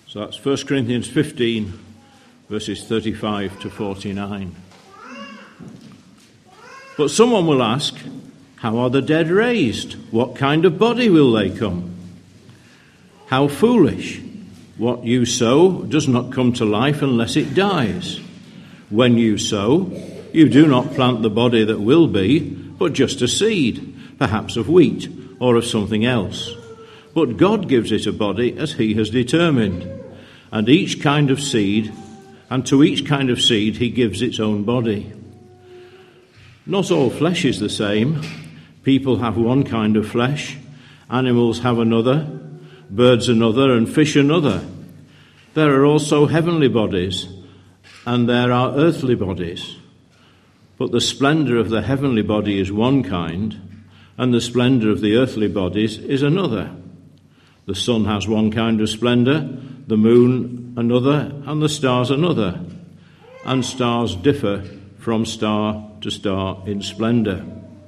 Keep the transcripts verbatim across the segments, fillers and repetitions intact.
So that's First Corinthians fifteen, verses thirty-five to forty-nine. But someone will ask, how are the dead raised? What kind of body will they come? How foolish! What you sow does not come to life unless it dies. When you sow, you do not plant the body that will be, but just a seed, perhaps of wheat or of something else. But God gives it a body as he has determined, and each kind of seed, and to each kind of seed he gives its own body. Not all flesh is the same. People have one kind of flesh, animals have another, birds another, and fish another. There are also heavenly bodies, and there are earthly bodies. But the splendour of the heavenly body is one kind, and the splendour of the earthly bodies is another. The sun has one kind of splendour, the moon another, and the stars another. And stars differ from star to star in splendour.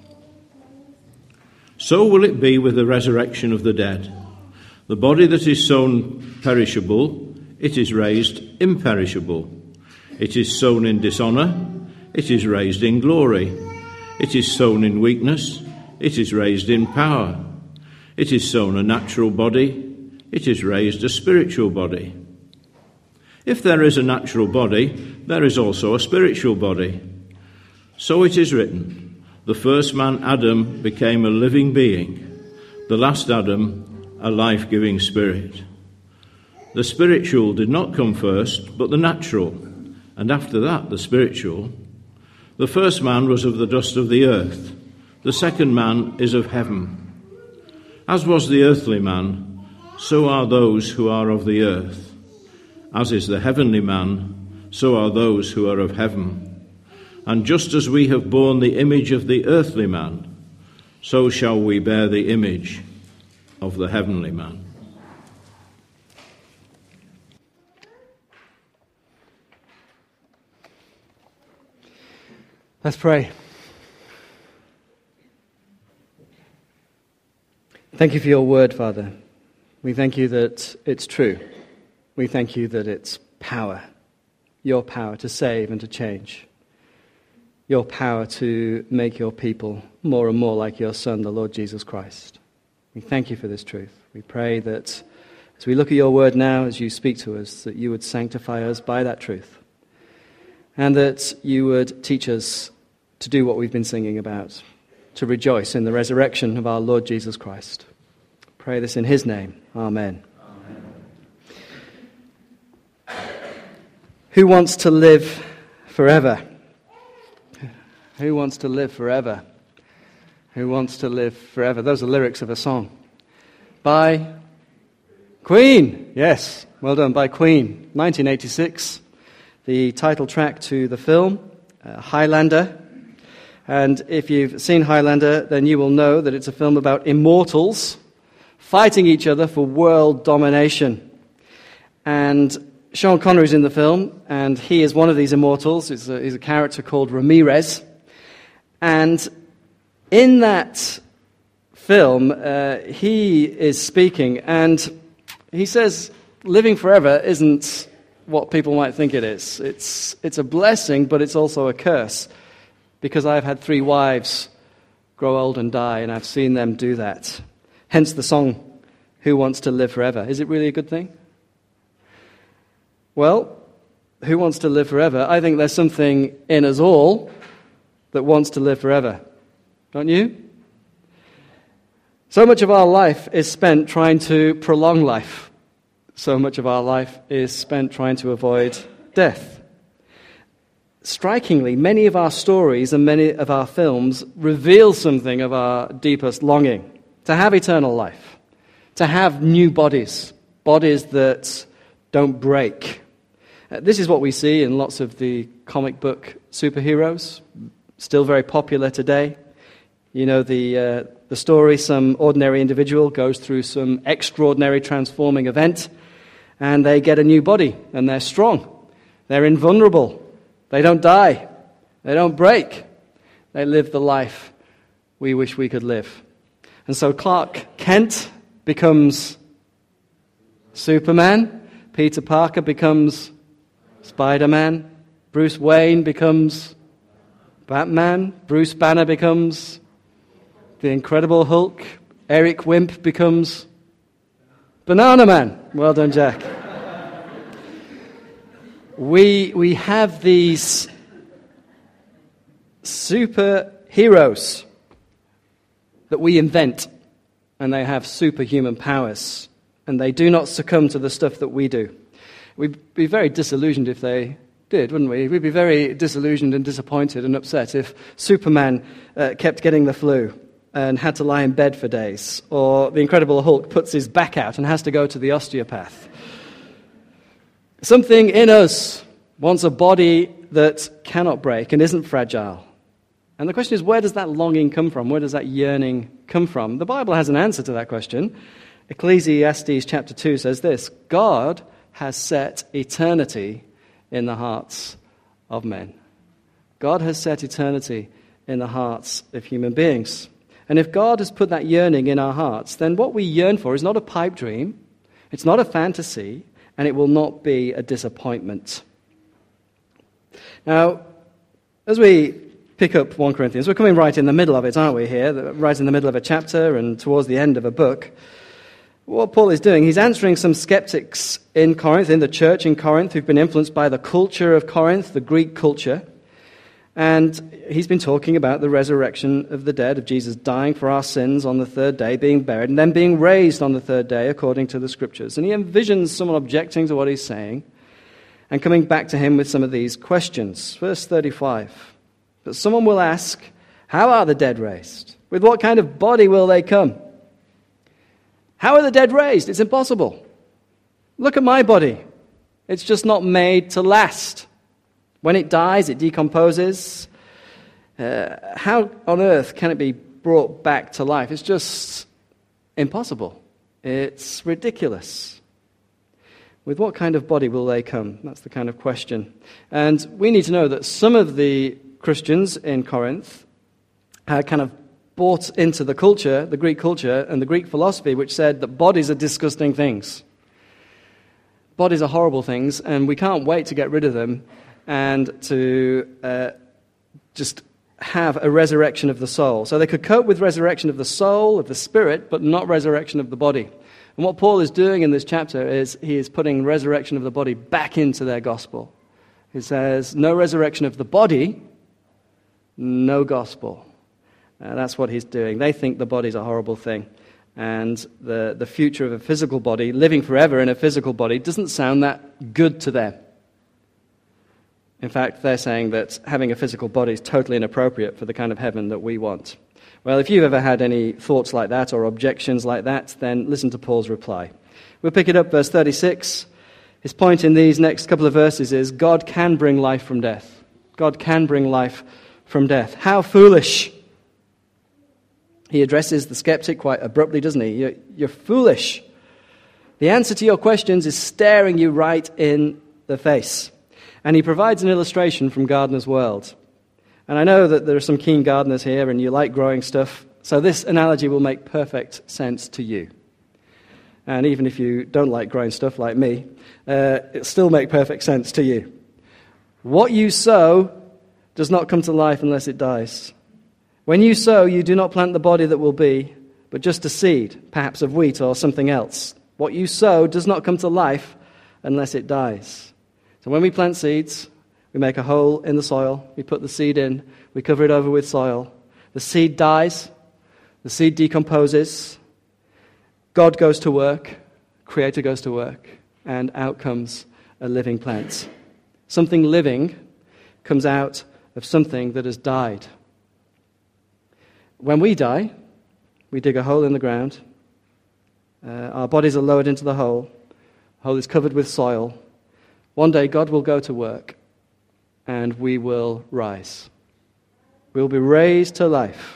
So will it be with the resurrection of the dead. The body that is sown perishable, it is raised imperishable. It is sown in dishonour, it is raised in glory. It is sown in weakness, it is raised in power. It is sown a natural body, it is raised a spiritual body. If there is a natural body, there is also a spiritual body. So it is written, the first man Adam became a living being, the last Adam a life-giving spirit. The spiritual did not come first, but the natural, and after that the spiritual. The first man was of the dust of the earth, the second man is of heaven. As was the earthly man, so are those who are of the earth. As is the heavenly man, so are those who are of heaven. And just as we have borne the image of the earthly man, so shall we bear the image of the heavenly man. Let's pray. Thank you for your word, Father. We thank you that it's true. We thank you that it's power, your power to save and to change, your power to make your people more and more like your Son, the Lord Jesus Christ. We thank you for this truth. We pray that as we look at your word now, as you speak to us, that you would sanctify us by that truth, and that you would teach us to do what we've been singing about, to rejoice in the resurrection of our Lord Jesus Christ. Pray this in his name. Amen. Amen. Who wants to live forever? Who wants to live forever? Who wants to live forever? Those are lyrics of a song by Queen. Yes, well done, by Queen. nineteen eighty-six, the title track to the film, uh, Highlander. And if you've seen Highlander, then you will know that it's a film about immortals fighting each other for world domination. And Sean Connery's in the film, and he is one of these immortals. He's a, he's a character called Ramirez. And in that film, uh, he is speaking, and he says living forever isn't what people might think it is. It's, it's a blessing, but it's also a curse, because I've had three wives grow old and die, and I've seen them do that. Hence the song, Who Wants to Live Forever? Is it really a good thing? Well, who wants to live forever? I think there's something in us all that wants to live forever. Don't you? So much of our life is spent trying to prolong life. So much of our life is spent trying to avoid death. Strikingly, many of our stories and many of our films reveal something of our deepest longing: to have eternal life, to have new bodies, bodies that don't break. Uh, this is what we see in lots of the comic book superheroes, still very popular today. You know the uh, the story, some ordinary individual goes through some extraordinary transforming event, and they get a new body, and they're strong, they're invulnerable, they don't die, they don't break, they live the life we wish we could live. And so Clark Kent becomes Superman. Peter Parker becomes Spider-Man. Bruce Wayne becomes Batman. Bruce Banner becomes the Incredible Hulk. Eric Wimp becomes Banana Man. Well done, Jack. we, we have these superheroes that we invent, and they have superhuman powers, and they do not succumb to the stuff that we do. We'd be very disillusioned if they did, wouldn't we? We'd be very disillusioned and disappointed and upset if Superman uh, kept getting the flu and had to lie in bed for days, or the Incredible Hulk puts his back out and has to go to the osteopath. Something in us wants a body that cannot break and isn't fragile. And the question is, where does that longing come from? Where does that yearning come from? The Bible has an answer to that question. Ecclesiastes chapter two says this: God has set eternity in the hearts of men. God has set eternity in the hearts of human beings. And if God has put that yearning in our hearts, then what we yearn for is not a pipe dream, it's not a fantasy, and it will not be a disappointment. Now, as we pick up First Corinthians, we're coming right in the middle of it, aren't we, here? Right in the middle of a chapter and towards the end of a book. What Paul is doing, he's answering some skeptics in Corinth, in the church in Corinth, who've been influenced by the culture of Corinth, the Greek culture. And he's been talking about the resurrection of the dead, of Jesus dying for our sins on the third day, being buried, and then being raised on the third day according to the Scriptures. And he envisions someone objecting to what he's saying and coming back to him with some of these questions. Verse thirty-five. But someone will ask, how are the dead raised? With what kind of body will they come? How are the dead raised? It's impossible. Look at my body. It's just not made to last. When it dies, it decomposes. Uh, how on earth can it be brought back to life? It's just impossible. It's ridiculous. With what kind of body will they come? That's the kind of question. And we need to know that some of the Christians in Corinth had kind of bought into the culture, the Greek culture, and the Greek philosophy, which said that bodies are disgusting things. Bodies are horrible things, and we can't wait to get rid of them and to uh, just have a resurrection of the soul. So they could cope with resurrection of the soul, of the spirit, but not resurrection of the body. And what Paul is doing in this chapter is he is putting resurrection of the body back into their gospel. He says, no resurrection of the body, no gospel. Uh, that's what he's doing. They think the body's a horrible thing. And the, the future of a physical body, living forever in a physical body, doesn't sound that good to them. In fact, they're saying that having a physical body is totally inappropriate for the kind of heaven that we want. Well, if you've ever had any thoughts like that or objections like that, then listen to Paul's reply. We'll pick it up, verse thirty-six. His point in these next couple of verses is God can bring life from death. God can bring life from death. How foolish! He addresses the skeptic quite abruptly, doesn't he? You're, you're foolish. The answer to your questions is staring you right in the face. And he provides an illustration from Gardener's World. And I know that there are some keen gardeners here and you like growing stuff, so this analogy will make perfect sense to you. And even if you don't like growing stuff like me, uh, it'll still make perfect sense to you. What you sow does not come to life unless it dies. When you sow, you do not plant the body that will be, but just a seed, perhaps of wheat or something else. What you sow does not come to life unless it dies. So when we plant seeds, we make a hole in the soil, we put the seed in, we cover it over with soil. The seed dies, the seed decomposes, God goes to work, Creator goes to work, and out comes a living plant. Something living comes out of something that has died. When we die, we dig a hole in the ground. Uh, our bodies are lowered into the hole. The hole is covered with soil. One day God will go to work and we will rise. We'll be raised to life.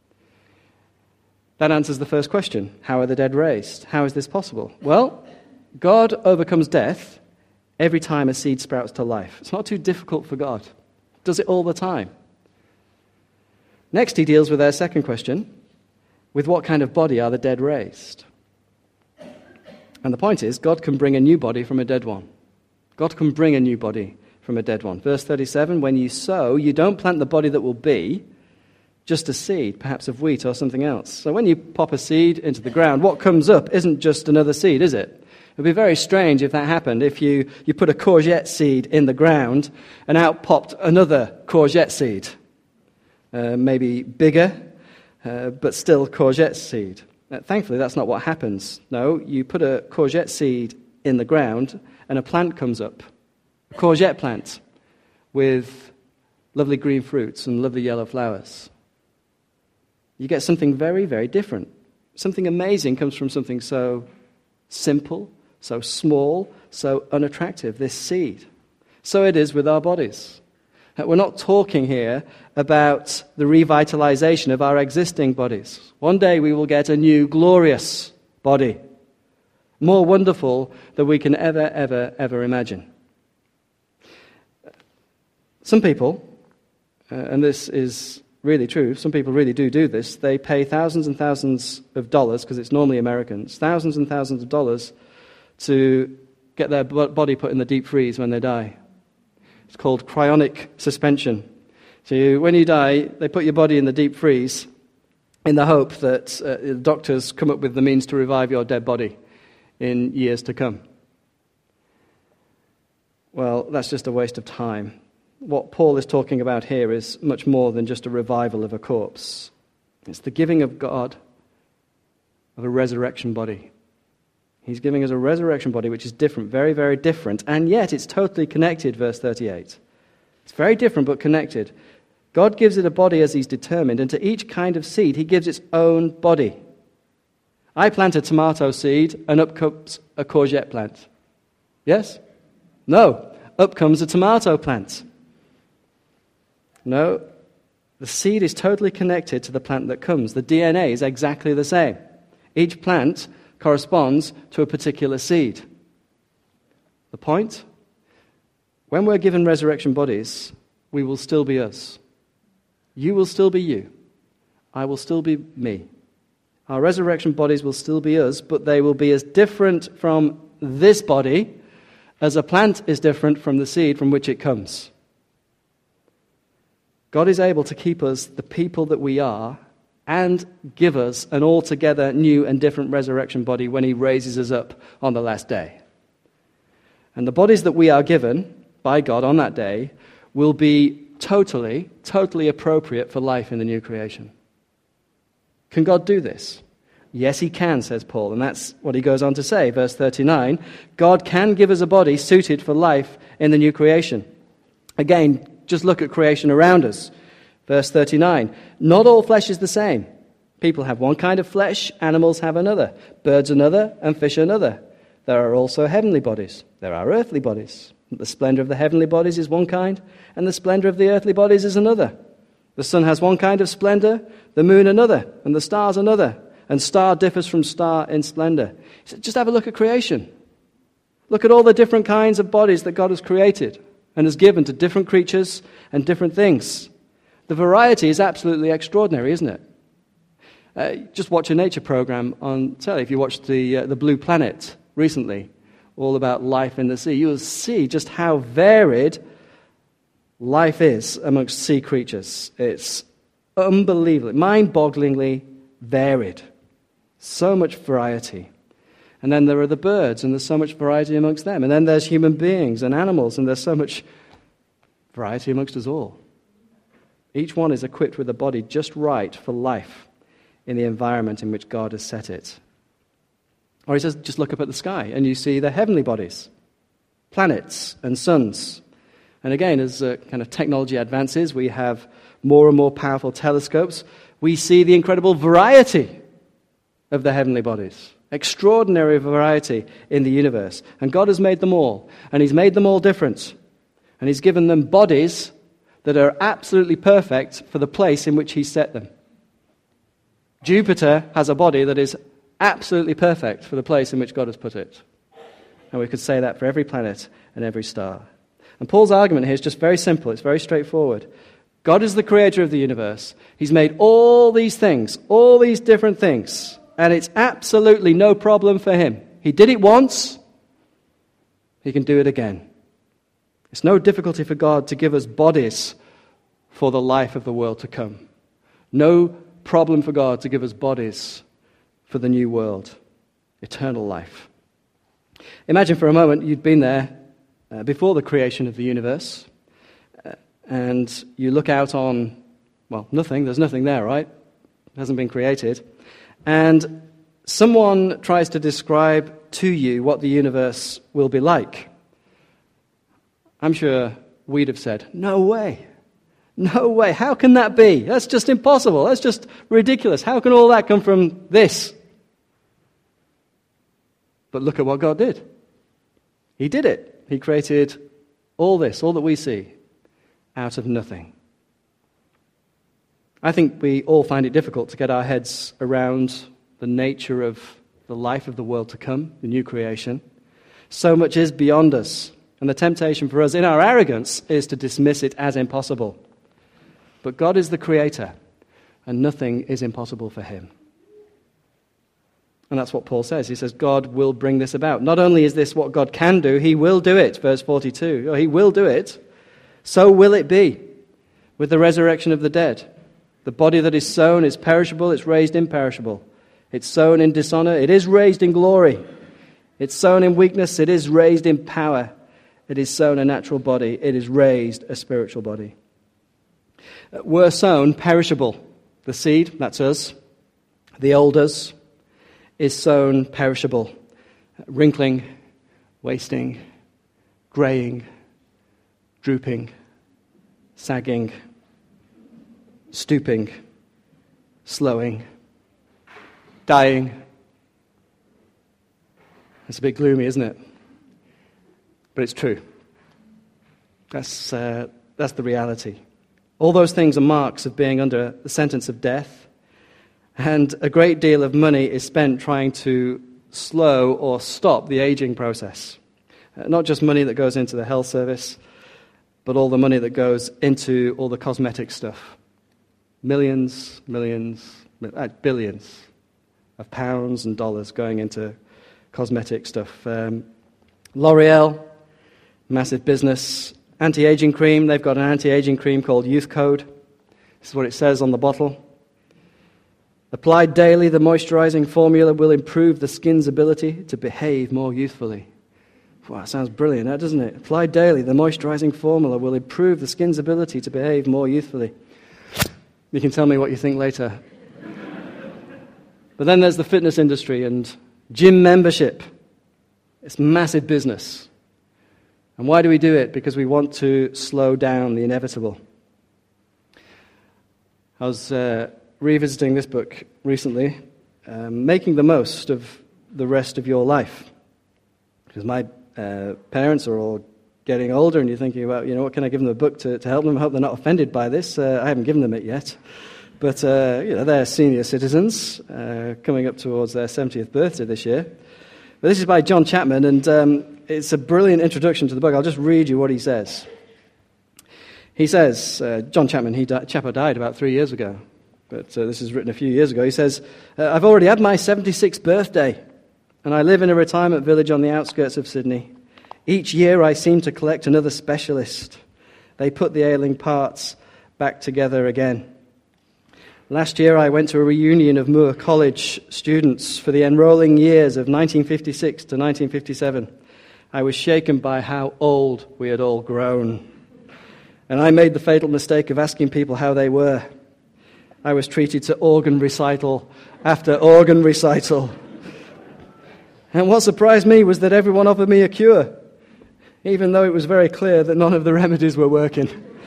That answers the first question. How are the dead raised? How is this possible? Well, God overcomes death every time a seed sprouts to life. It's not too difficult for God. He does it all the time. Next, he deals with our second question. With what kind of body are the dead raised? And the point is, God can bring a new body from a dead one. God can bring a new body from a dead one. Verse thirty-seven, when you sow, you don't plant the body that will be, just a seed, perhaps of wheat or something else. So when you pop a seed into the ground, what comes up isn't just another seed, is it? It would be very strange if that happened, if you, you put a courgette seed in the ground and out popped another courgette seed. Uh, maybe bigger, uh, but still courgette seed. Uh, thankfully, that's not what happens. No, you put a courgette seed in the ground and a plant comes up. A courgette plant with lovely green fruits and lovely yellow flowers. You get something very, very different. Something amazing comes from something so simple, so small, so unattractive, this seed. So it is with our bodies. We're not talking here about the revitalization of our existing bodies. One day we will get a new glorious body, more wonderful than we can ever, ever, ever imagine. Some people, uh, and this is really true, some people really do do this, they pay thousands and thousands of dollars, because it's normally Americans, thousands and thousands of dollars to get their body put in the deep freeze when they die. It's called cryonic suspension. So you, when you die, they put your body in the deep freeze in the hope that uh, the doctors come up with the means to revive your dead body in years to come. Well, that's just a waste of time. What Paul is talking about here is much more than just a revival of a corpse. It's the giving of God of a resurrection body. He's giving us a resurrection body which is different, very, very different, and yet it's totally connected, verse thirty-eight. It's very different but connected. God gives it a body as he's determined, and to each kind of seed he gives its own body. I plant a tomato seed, and up comes a courgette plant. Yes? No. Up comes a tomato plant. No. The seed is totally connected to the plant that comes. The D N A is exactly the same. Each plant corresponds to a particular seed. The point? When we're given resurrection bodies, we will still be us. You will still be you. I will still be me. Our resurrection bodies will still be us, but they will be as different from this body as a plant is different from the seed from which it comes. God is able to keep us the people that we are and give us an altogether new and different resurrection body when he raises us up on the last day. And the bodies that we are given by God on that day will be totally, totally appropriate for life in the new creation. Can God do this? Yes, he can, says Paul, and that's what he goes on to say, verse thirty-nine. God can give us a body suited for life in the new creation. Again, just look at creation around us. Verse thirty-nine, not all flesh is the same. People have one kind of flesh, animals have another, birds another, and fish another. There are also heavenly bodies. There are earthly bodies. The splendor of the heavenly bodies is one kind, and the splendor of the earthly bodies is another. The sun has one kind of splendor, the moon another, and the stars another. And star differs from star in splendor. So just have a look at creation. Look at all the different kinds of bodies that God has created and has given to different creatures and different things. The variety is absolutely extraordinary, isn't it? Uh, just watch a nature program on telly. If you watched the uh, the Blue Planet recently, all about life in the sea, you will see just how varied life is amongst sea creatures. It's unbelievably, mind-bogglingly varied. So much variety. And then there are the birds, and there's so much variety amongst them. And then there's human beings and animals, and there's so much variety amongst us all. Each one is equipped with a body just right for life in the environment in which God has set it. Or he says, just look up at the sky, and you see the heavenly bodies, planets and suns. And again, as uh, kind of technology advances, we have more and more powerful telescopes. We see the incredible variety of the heavenly bodies. Extraordinary variety in the universe. And God has made them all. And he's made them all different. And he's given them bodies that are absolutely perfect for the place in which he set them. Jupiter has a body that is absolutely perfect for the place in which God has put it. And we could say that for every planet and every star. And Paul's argument here is just very simple. It's very straightforward. God is the creator of the universe. He's made all these things, all these different things, and it's absolutely no problem for him He did it once. He can do it again. It's no difficulty for God to give us bodies for the life of the world to come. No problem for God to give us bodies for the new world, eternal life. Imagine for a moment you'd been there uh, before the creation of the universe, uh, and you look out on, well, nothing. There's nothing there, right? It hasn't been created. And someone tries to describe to you what the universe will be like. I'm sure we'd have said, no way. No way. How can that be? That's just impossible. That's just ridiculous. How can all that come from this? But look at what God did. He did it. He created all this, all that we see, out of nothing. I think we all find it difficult to get our heads around the nature of the life of the world to come, the new creation. So much is beyond us. And the temptation for us in our arrogance is to dismiss it as impossible. But God is the creator, and nothing is impossible for him. And that's what Paul says. He says, God will bring this about. Not only is this what God can do, he will do it. Verse forty-two. He will do it. So will it be with the resurrection of the dead. The body that is sown is perishable, it's raised imperishable. It's sown in dishonor, it is raised in glory. It's sown in weakness, it is raised in power. It is sown a natural body, it is raised a spiritual body. We're sown perishable. The seed, that's us, the old us, is sown perishable, wrinkling, wasting, graying, drooping, sagging, stooping, slowing, dying. It's a bit gloomy, isn't it? But it's true. That's, uh, that's the reality. All those things are marks of being under the sentence of death, and a great deal of money is spent trying to slow or stop the aging process. Uh, not just money that goes into the health service, but all the money that goes into all the cosmetic stuff. Millions, millions, uh, billions of pounds and dollars going into cosmetic stuff. Um, L'Oreal, massive business. Anti-aging cream, they've got an anti-aging cream called Youth Code. This is what it says on the bottle. Applied daily, the moisturizing formula will improve the skin's ability to behave more youthfully. Wow, that sounds brilliant, doesn't it? Applied daily, the moisturizing formula will improve the skin's ability to behave more youthfully. You can tell me what you think later. But then there's the fitness industry and gym membership. It's massive business. And why do we do it? Because we want to slow down the inevitable. I was uh, revisiting this book recently, um, Making the Most of the Rest of Your Life. Because my uh, parents are all getting older, and you're thinking about, you know, what can I give them a book to, to help them? I hope they're not offended by this. Uh, I haven't given them it yet. But, uh, you know, they're senior citizens, uh, coming up towards their seventieth birthday this year. But this is by John Chapman, and um, it's a brilliant introduction to the book. I'll just read you what he says. He says, uh, John Chapman, he di- Chapper died about three years ago, but uh, this is written a few years ago. He says, uh, I've already had my seventy-sixth birthday, and I live in a retirement village on the outskirts of Sydney. Each year I seem to collect another specialist. They put the ailing parts back together again. Last year I went to a reunion of Moore College students for the enrolling years of nineteen fifty-six to nineteen fifty-seven. I was shaken by how old we had all grown. And I made the fatal mistake of asking people how they were. I was treated to organ recital after organ recital. And what surprised me was that everyone offered me a cure, even though it was very clear that none of the remedies were working.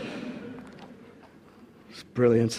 It's brilliant.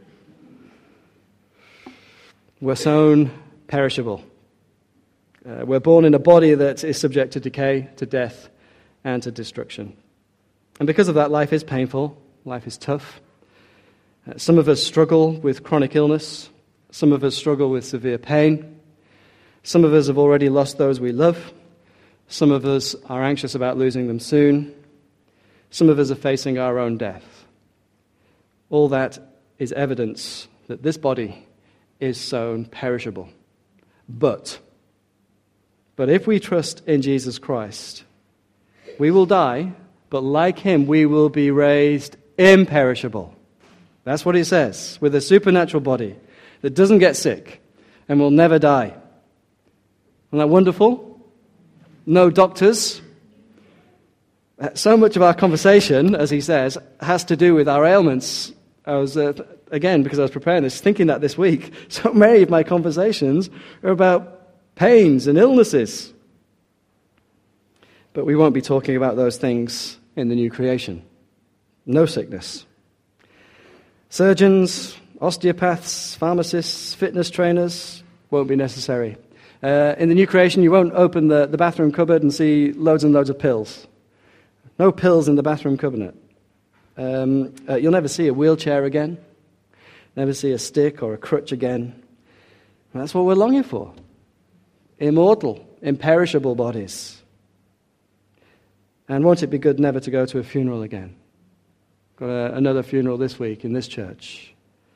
We're sown perishable. Uh, we're born in a body that is subject to decay, to death, and to destruction. And because of that, life is painful. Life is tough. Uh, some of us struggle with chronic illness. Some of us struggle with severe pain. Some of us have already lost those we love. Some of us are anxious about losing them soon. Some of us are facing our own death. All that is evidence that this body is sown perishable. But But if we trust in Jesus Christ, we will die, but like him, we will be raised imperishable. That's what it says, with a supernatural body that doesn't get sick and will never die. Isn't that wonderful? No doctors. So much of our conversation, as he says, has to do with our ailments. I was, uh, again, because I was preparing this, thinking that this week, so many of my conversations are about pains and illnesses. But we won't be talking about those things in the new creation. No sickness. Surgeons, osteopaths, pharmacists, fitness trainers won't be necessary. Uh, in the new creation, you won't open the, the bathroom cupboard and see loads and loads of pills. No pills in the bathroom cabinet. Um, uh, you'll never see a wheelchair again. Never see a stick or a crutch again. And that's what we're longing for. Immortal, imperishable bodies. And won't it be good never to go to a funeral again? Got a, another funeral this week in this church.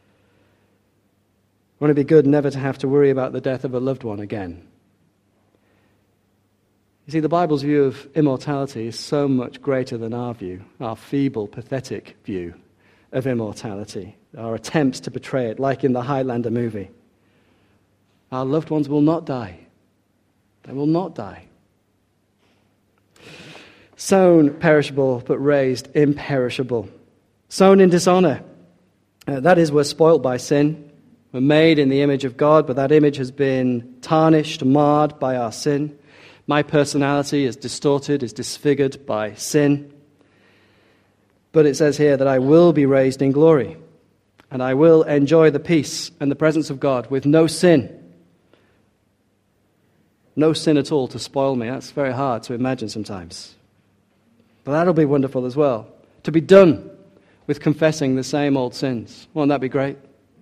Won't it be good never to have to worry about the death of a loved one again? You see, the Bible's view of immortality is so much greater than our view, our feeble, pathetic view of immortality, our attempts to portray it, like in the Highlander movie. Our loved ones will not die. They will not die. Sown perishable, but raised imperishable. Sown in dishonor. Uh, that is, we're spoilt by sin. We're made in the image of God, but that image has been tarnished, marred by our sin. My personality is distorted, is disfigured by sin. But it says here that I will be raised in glory, and I will enjoy the peace and the presence of God with no sin. No sin at all to spoil me. That's very hard to imagine sometimes. But that'll be wonderful as well. To be done with confessing the same old sins. Won't that be great?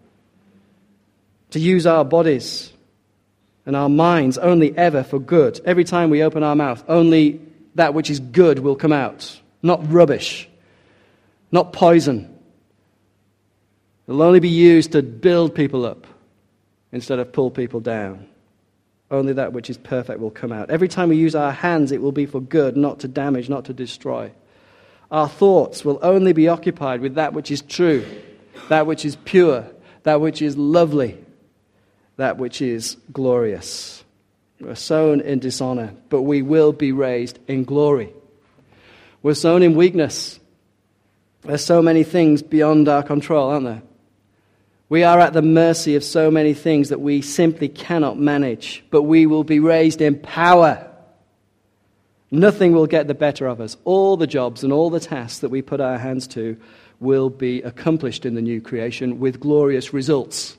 To use our bodies and our minds only ever for good. Every time we open our mouth, only that which is good will come out. Not rubbish. Not poison. It'll only be used to build people up instead of pull people down. Only that which is perfect will come out. Every time we use our hands, it will be for good, not to damage, not to destroy. Our thoughts will only be occupied with that which is true, that which is pure, that which is lovely, that which is glorious. We're sown in dishonor, but we will be raised in glory. We're sown in weakness. There's so many things beyond our control, aren't there? We are at the mercy of so many things that we simply cannot manage, but we will be raised in power. Nothing will get the better of us. All the jobs and all the tasks that we put our hands to will be accomplished in the new creation with glorious results.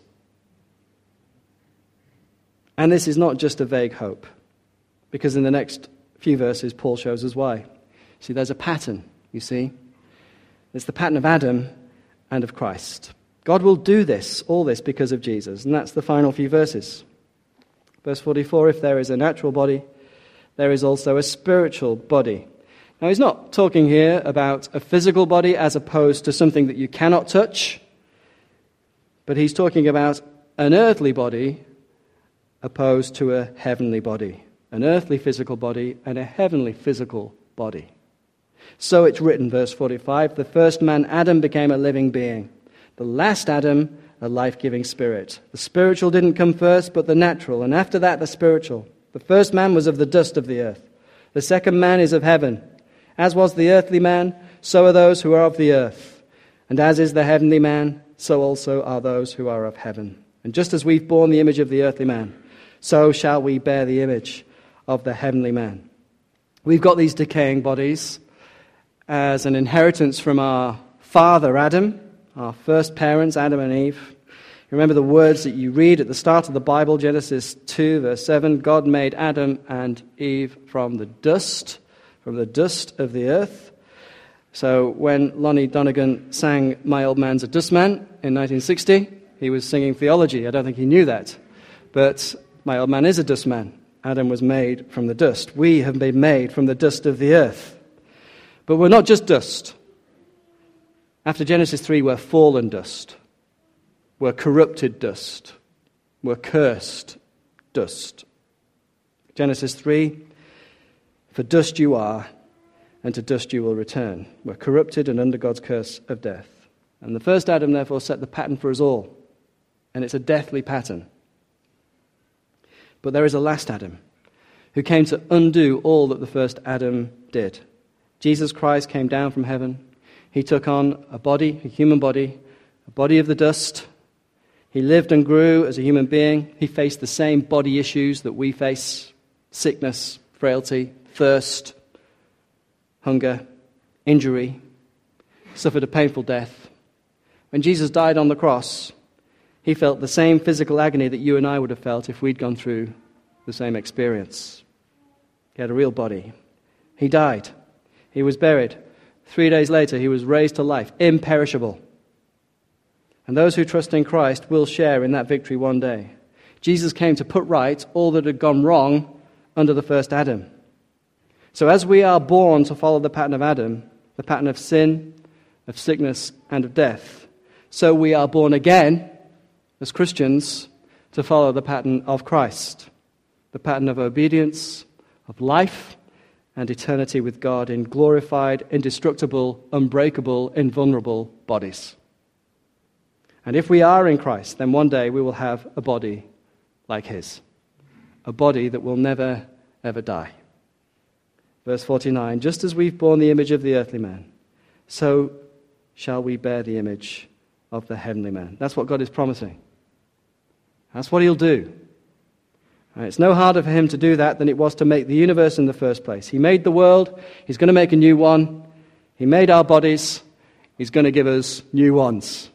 And this is not just a vague hope, because in the next few verses, Paul shows us why. See, there's a pattern, you see. It's the pattern of Adam and of Christ. God will do this, all this, because of Jesus. And that's the final few verses. Verse forty-four, if there is a natural body, there is also a spiritual body. Now, he's not talking here about a physical body as opposed to something that you cannot touch, but he's talking about an earthly body opposed to a heavenly body. An earthly physical body and a heavenly physical body. So it's written, verse forty-five, the first man, Adam, became a living being. The last Adam, a life-giving spirit. The spiritual didn't come first, but the natural, and after that the spiritual. The first man was of the dust of the earth. The second man is of heaven. As was the earthly man, so are those who are of the earth. And as is the heavenly man, so also are those who are of heaven. And just as we've borne the image of the earthly man, so shall we bear the image of the heavenly man. We've got these decaying bodies as an inheritance from our father Adam, our first parents, Adam and Eve. Remember the words that you read at the start of the Bible, Genesis two, verse seven, God made Adam and Eve from the dust, from the dust of the earth. So when Lonnie Donegan sang My Old Man's a Dustman in nineteen sixty, he was singing theology. I don't think he knew that. But my old man is a dustman. Adam was made from the dust. We have been made from the dust of the earth. But we're not just dust. After Genesis three, we're fallen dust. We're corrupted dust. We're cursed dust. Genesis three, for dust you are, and to dust you will return. We're corrupted and under God's curse of death. And the first Adam, therefore, set the pattern for us all. And it's a deathly pattern. But there is a last Adam who came to undo all that the first Adam did. Jesus Christ came down from heaven. He took on a body, a human body, a body of the dust. He lived and grew as a human being. He faced the same body issues that we face: sickness, frailty, thirst, hunger, injury. Suffered a painful death. When Jesus died on the cross, he felt the same physical agony that you and I would have felt if we'd gone through the same experience. He had a real body. He died. He was buried. Three days later, he was raised to life, imperishable. And those who trust in Christ will share in that victory one day. Jesus came to put right all that had gone wrong under the first Adam. So as we are born to follow the pattern of Adam, the pattern of sin, of sickness, and of death, so we are born again as Christians to follow the pattern of Christ, the pattern of obedience, of life, and eternity with God in glorified, indestructible, unbreakable, invulnerable bodies. And if we are in Christ, then one day we will have a body like his, a body that will never, ever die. Verse forty-nine, just as we've borne the image of the earthly man, so shall we bear the image of the heavenly man. That's what God is promising. That's what he'll do. And it's no harder for him to do that than it was to make the universe in the first place. He made the world. He's going to make a new one. He made our bodies. He's going to give us new ones.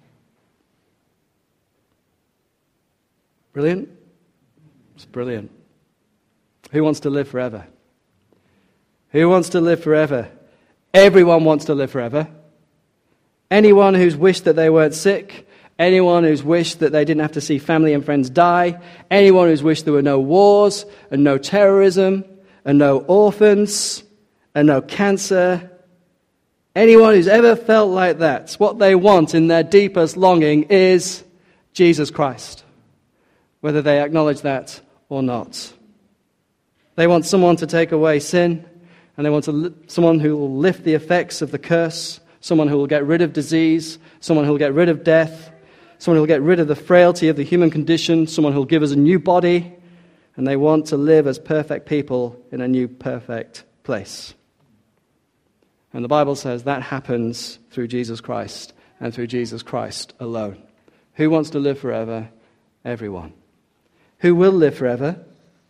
Brilliant? It's brilliant. Who wants to live forever? Who wants to live forever? Everyone wants to live forever. Anyone who's wished that they weren't sick, anyone who's wished that they didn't have to see family and friends die, anyone who's wished there were no wars and no terrorism and no orphans and no cancer, anyone who's ever felt like that, what they want in their deepest longing is Jesus Christ, whether they acknowledge that or not. They want someone to take away sin, and they want to li- someone who will lift the effects of the curse, someone who will get rid of disease, someone who will get rid of death, someone who will get rid of the frailty of the human condition, someone who will give us a new body, and they want to live as perfect people in a new perfect place. And the Bible says that happens through Jesus Christ and through Jesus Christ alone. Who wants to live forever? Everyone. Who will live forever?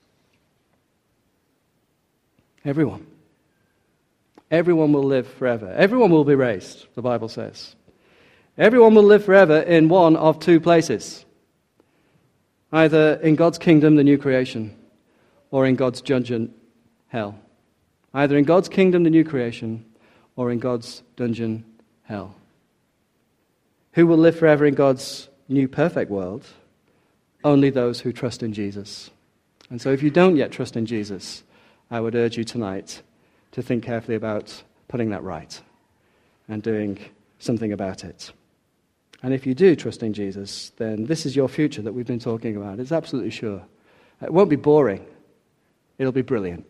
Everyone. Everyone will live forever. Everyone will be raised, the Bible says. Everyone will live forever in one of two places. Either in God's kingdom, the new creation, or in God's dungeon, hell. Either in God's kingdom, the new creation, or in God's dungeon, hell. Who will live forever in God's new perfect world? Only those who trust in Jesus. And so if you don't yet trust in Jesus, I would urge you tonight to think carefully about putting that right and doing something about it. And if you do trust in Jesus, then this is your future that we've been talking about. It's absolutely sure. It won't be boring. It'll be brilliant.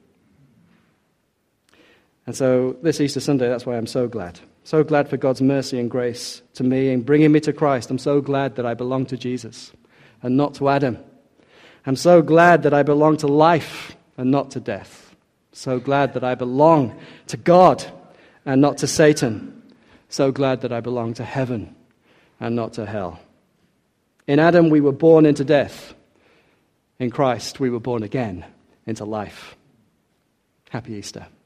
And so this Easter Sunday, that's why I'm so glad. So glad for God's mercy and grace to me in bringing me to Christ. I'm so glad that I belong to Jesus and not to Adam. I'm so glad that I belong to life and not to death. So glad that I belong to God and not to Satan. So glad that I belong to heaven and not to hell. In Adam, we were born into death. In Christ, we were born again into life. Happy Easter.